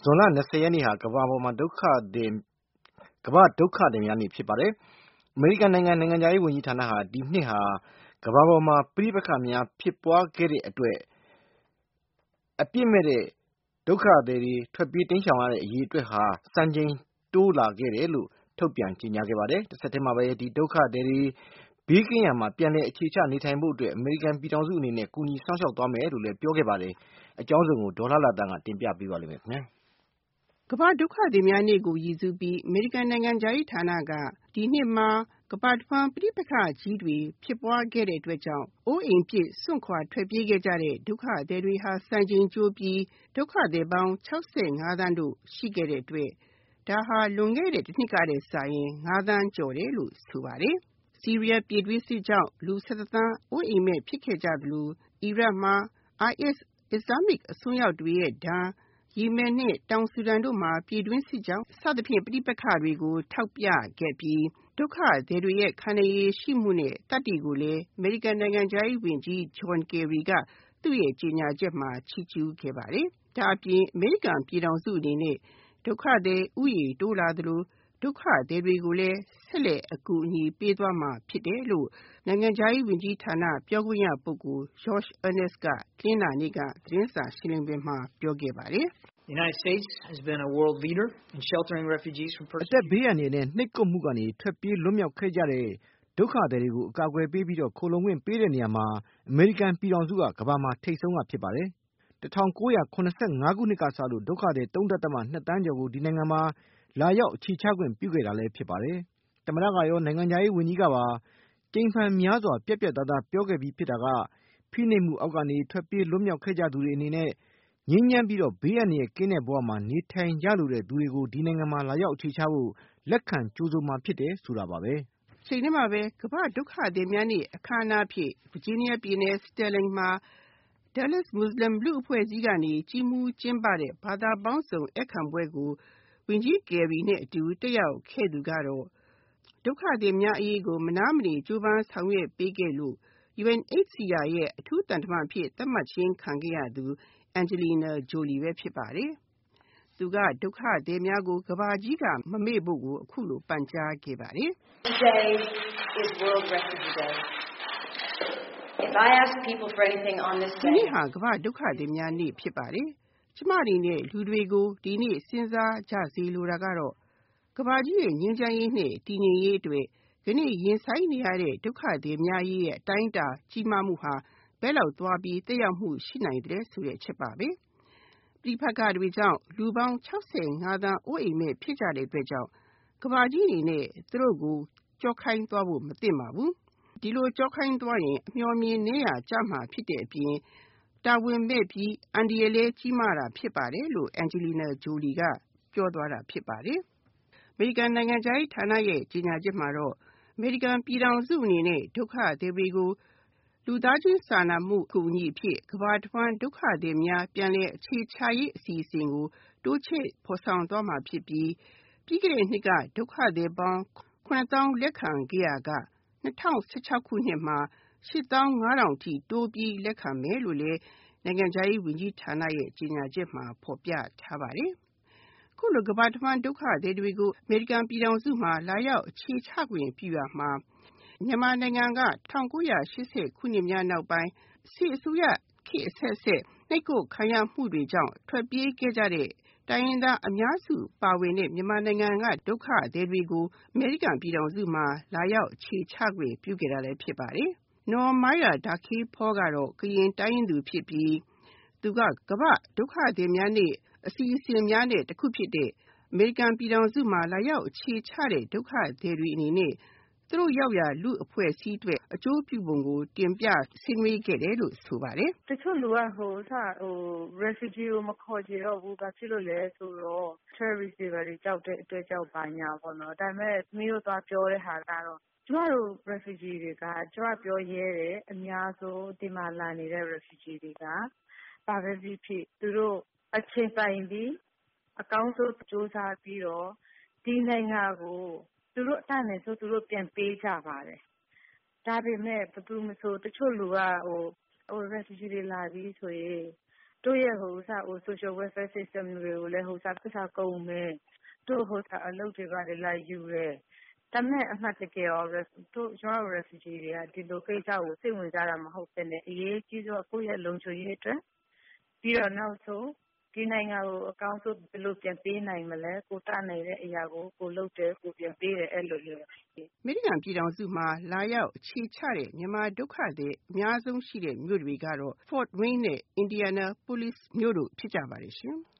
ွန်လ20ရက်နေ့ဟာကမ္ဘာပေါ်မှာကမ္ဘာဒုက္ခသည်များနေ့ဖြစ်ပါတယ်။အမေရိကန်နိုင်ငံခြားရေးဝန်ကြီးဌာနဟာဒီနှစ်ဟာကမ္ဘာပေါ်မှာပဋိပက္ခများဖြစ်ပွားခဲ့တဲ့အတွက်အပြစ်မဲ့တဲ့ဒုက္ခသည်တွေထွက်ပြေးတိမ်းရှောင်ရတဲ့အရေအတွက်ဟာစံချိန်တိုးလာခဲ့တယ်လို့ထုတ်ပြန်ကြေညာခဲ့ပါတယ်။တစ်ဆက်တည်းမှာပဲဒီဒုက္ခသည်တွေဘေးကင်းရာမှာပြန်လည်အခြေချနေထိုင်ဖို့အတွက်အမေရိကန်ပြည်ထောင်စုအနေနဲ့ကူညီစောင့်ရှောက်သွားမယ်လို့လည်းပြောခဲ့ပါတယ်။အကြောင်းစုံကိုဒေါ်လာတန်းကတင်ပြပေးပါလိမ့်မယ်ခင်ဗျာ။ကမ္ဘာဒုက္ခသည်များနေ့ကိုရည်စူးပြီးအမေရိကန်နိုင်ငံခြားရေးဌာနကဒီနှစ်မှာကမ္ဘာတဝှမ်းပဋိပက္ခကြီးတွေဖြစ်ပွားခဲ့တဲ့အတွက်ကြောင့်အိုးအိမ်ပြစ်စွန့်ခွာထွက်ပြေးခဲ့ကြတဲ့ဒုက္ခသည်တွေဟာစံချိန်ကျိုးပြီးဒုက္ခသည်ပေါင်း65သန်းတို့ရှိခဲ့တဲ့အတွက်ဒါဟာလွန်ခဲ့တဲ့တစ်နှစ်ကတည်းကစာရင်5သန်းကျော်တယ်လို့ဆိုပါတယ်။ဆီးရီးယားပြည်တွင်းစစ်ကြောင့်လူ17သန်းအိုးအိမ်မဲ့ဖြစ်ခဲ့ကြသလိုအီရတ်မှာ IS အစ္စလာမစ်အစွန်းရောက်တွေရဲ့ဒဏ်ယီမင်နဲ့တောင်ဆူဒန်တို့မှာပြည်တွင်းစစ်ကြောင့်စသဖြင့်ပဋိပက္ခတွေကိုထောက်ပြခဲ့ပြီးဒုက္ခသည်တွေရဲ့ခံရရှိမှုနဲ့တတ်တည်ကိုလည်းအမေရိကန်နိုင်ငံခြားရေးဝန်ကြီးဂျွန်ကယ်ရီကသူ့ရဲ့ကြေညာချက်မှာချီးကျူးခဲ့ပါတယ်။ဒါအပြင်အမေရိကန်ပြည်ထောင်စုအနေနဲ့ဒုက္ခသည်ဥယျာဉ်တိုးလာသလိုဒုက္ခသည်တွေကိုလည်းဆက်လက်အကူအညီပေးသွားမှာဖြစ်တယ်လို့နိုင်ငံခြားရေးဝန်ကြီးဌာနပြောခွင့်ရပုဂ္ဂိုလ် Josh Earnest ကတနင်္လာနေ့ကသတင်းစာရှင်းလင်းပွဲမှာပြောခဲ့ပါတယ်။ The United States has been a world leader in sheltering refugees from အသက်ဘေးအန္တရာယ်နဲ့နှိပ်ကွပ်မှုကနေထွက်ပြေးလွတ်မြောက်ခဲ့ကြတဲ့ဒုက္ခသည်တွေကိုအကာအကွယ်ပေးပြီးတော့ခိုလုံခွင့်ပေးတဲ့နေရာမှာအမေရိကန်ပြည်ထောင်စုကကမ္ဘာမှာထိပ်ဆုံးကဖြစ်ပါတယ်။1985ခုနှစ်ကစလို့ဒုက္ခသည် 3.2 သန်းကျော်ကိုဒီနိုင်ငံမှာလာရောက်အခြေချခွင့်ပြုခဲ့တာလည်းဖြစ်ပါတယ်။သမ္မတကရောနိုင်ငံခြားရေးဝန်ကြီးကပါကြိမ်ဖန်များစွာပြတ်ပြတ်သားသားပြောခဲ့ပြီးဖြစ်တာကဖိနှိပ်မှုအောက်ကနေထွက်ပြေးလွတ်မြောက်ခဲ့ကြသူတွေအနေနဲ့ငြိမ်းချမ်းပြီးတော့ဘေးအန္တရာယ်ကင်းတဲ့ဘဝမှာနေထိုင်ကြလိုတဲ့သူတွေကိုဒီနိုင်ငံမှာလာရောက်အခြေချဖို့လက်ခံကြိုးဆိုမှာဖြစ်တယ်ဆိုတာပါပဲ။ချိန်ထဲမှာပဲကမ္ဘာဒုက္ခသည်များနေ့အခမ်းအနားဖြစ်ဗာဂျီးနီးယားပြည်နယ်စတယ်လင်မှာDallas Muslim လူ့အဖွဲ့အစည်းကနေကြီးမှူးကျင်းပတဲ့ဘာသာပေါင်းစုံဧည့်ခံပွဲကိုဝန်ကြီးကယ်ရီနဲ့အတူတက်ရောက်ခဲ့သူကတော့ဒုက္ခသည်များအရေးကိုမနားမနေကြိုးပမ်းဆောင်ရွက်ပေးခဲ့လို့ UNHCR ရဲ့အထူးတန်တမန်အဖြစ်သတ်မှတ်ခြင်းခံခဲ့ရသူအန်ဂျလီနာဂျိုလီပဲဖြစ်ပါတယ်။သူကဒုက္ခသည်များကိုကမ္ဘာကြီးကမမေ့ဖို့ကိုအခုလိုပန်ကြားခဲ့ပါတယ်။ Today is World Refugee Day. If I ask people for anything on this day ဒီနေ့ဟာကမ္ဘာဒုက္ခသည်များနေ့ဖြစ်ပါတယ်။ကျမအနေနဲ့လူတွေကိုဒီနေ့စဉ်းစားကြစေလိုတာကတော့ကမ္ဘာကြီးရဲ့ငြိမ်းချမ်းရေးနဲ့တည်ငြိမ်ရေးအတွက်ဒီနေ့ရင်ဆိုင်နေရတဲ့ဒုက္ခသည်များရဲ့အတိုင်းအတာကြီးမားမှုဟာဘယ်လောက်သွားပြီးသက်ရောက်မှုရှိနိုင်တယ်ဆိုတဲ့အချက်ပါပဲ။ပြိပက္ခတွေကြောင့်လူပေါင်း65သန်းအိုးအိမ်မဲ့ဖြစ်ကြတဲ့အတွက်ကြောင့်ကမ္ဘာကြီးအနေနဲ့သူတို့ကိုကြောက်ခိုင်းသွားဖို့မသင့်ပါဘူး။ဒီလိုကြောက်ခိုင်းသွားရင်အမျှော်မြင်နေရကြမှာဖြစ်တဲ့အပြင်တာဝန်မဲ့ပြီးအန္တရာယ်လည်းကြီးမားတာဖြစ်ပါတယ်လို့အန်ဂျလီနာဂျိုလီကပြောသွားတာဖြစ်ပါတယ်။အမေရိကန်နိုင်ငံခြားရေးဌာနရဲ့ကြေညာချက်မှာတော့အမေရိကန်ပြည်ထောင်စုအနေနဲ့ဒုက္ခသည်တွေကိုလူသားချင်းစာနာမှုအကူအညီအဖြစ်ကမ္ဘာတဝှမ်းဒုက္ခသည်များပြန်လည်အခြေချရေးအစီအစဉ်ကိုတိုးချဲ့ဖော်ဆောင်သွားမှာဖြစ်ပြီးပြီးခဲ့တဲ့နှစ်ကဒုက္ခသည်ပေါင်း9,000လက်ခံခဲ့ရက2016ခုနှစ်မှာ85,000ထိတိုးပြီးလက်ခံမယ်လို့လည်းနိုင်ငံခြားရေးဝန်ကြီးဌာနရဲ့ကြေညာချက်မှာဖော်ပြထားပါတယ်။ခုလိုကမ္ဘာတဝှမ်းဒုက္ခသည်တွေကိုအမေရိကန်ပြည်ထောင်စုမှာလာရောက်အခြေချခွင့်ပြုရမှာမြန်မာနိုင်ငံက1980ခုနှစ်များနောက်ပိုင်းစစ်အစိုးရခေတ်အဆက်ဆက်နှိပ်ကွပ်ခံရမှုတွေကြောင့်ထွက်ပြေးခဲ့ကြတဲ့တိုင်းရင်းသားအများစုပါဝင်တဲ့မြန်မာနိုင်ငံကဒုက္ခသည်တွေကိုအမေရိကန်ပြည်ထောင်စုမှာလာရောက်အခြေချခွင့်ပြုခဲ့တာလည်းဖြစ်ပါတယ်။နော်မိုင်းယာဒါခေးဖောကတော့ကရင်တိုင်းရင်းသူဖြစ်ပြီးသူကကမ္ဘာဒုက္ခသည်များနေ့အစီအစဉ်များနဲ့တစ်ခုဖြစ်တဲ့အမေရိကန်ပြည်ထောင်စုမှာလာရောက်အခြေချတဲ့ဒုက္ခသည်တွေအနေနဲ့သူတို့ရောက်ရာလူအဖွဲ့အစည်းအတွက်အကျိုးပြုပုံကိုတင်ပြဆွေးနွေးခဲ့တယ်လို့ဆိုပါတယ်။တချို့လူကrefugee ကိုမခေါ်ချင်တော့ဘူး။ဘာဖြစ်လို့လဲဆိုတော့ terrorist တွေကြောက်တဲ့အတွက်ကြောင့်ပါညာပေါ့နော်။ဒါပေမဲ့သမီးတို့သွားပြောတဲ့ဟာကတော့ကျမတို့ refugee တွေကကျမပြောရဲတယ်အများဆုံးဒီမှာလာနေတဲ့ refugee တွေကဘာပဲဖြစ်ဖြစ်သူတို့အချိန်ပိုင်ပြီးအကောင်းဆုံးစူးစမ်းပြီးတော့ဒီနိုင်ငံကိုသူတို့အတတ်နဲ့ဆိုသူတို့ပြန်ပေးကြပါတယ်။ဒါပေမဲ့ဘယ်သူမဆိုတချို့လူကrefugee တွေလာပြီးဆိုရင်တို့ရဲ့social welfare system တွေကိုလည်းပတ်စာကုန်မယ်တို့အလုပ်တွေပါလာယူတယ်ဒါမဲ့အမှတ်တကယ်ရောတို့ကျွန်တော် refugee တွေကဒီလိုကိစ္စကိုစိတ်ဝင်စားတာမဟုတ်ဘဲနဲ့အရေးကြီးဆုံးကိုယ့်ရဲ့လုံခြုံရေးအတွက်ပြီးတော့နောက်ဆုံးဒီနိုင်ငံကိုအကောင်းဆုံးဘယ်လိုပြန်ပေးနိုင်မလဲကိုတနိုင်တဲ့အရာကိုကိုလုပ်တယ်ကိုပြန်ပေးတယ်အဲ့လိုမျိုးအမေရိကန်ပြည်ထောင်စုမှာလာရောက်အခြေချတဲ့မြန်မာဒုက္ခသည်အများဆုံးရှိတဲ့မြို့တွေကတော့ Fort Wayne နဲ့ Indianapolis မြို့တို့ဖြစ်ကြပါတယ်ရှင်။